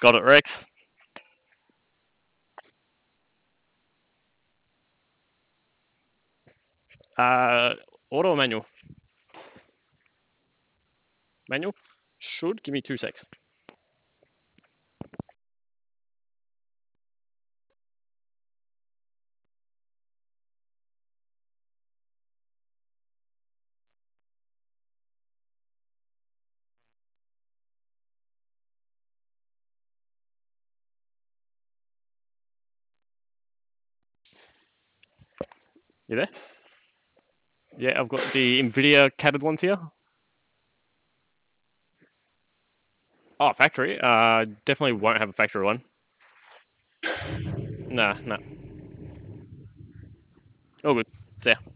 Got it, Rex. Uh, Auto or manual? Manual? Should. Give me 2 secs. You there? Yeah, I've got the NVIDIA catted ones here. Oh, factory. Definitely won't have a factory one. Nah, nah. All good. See ya.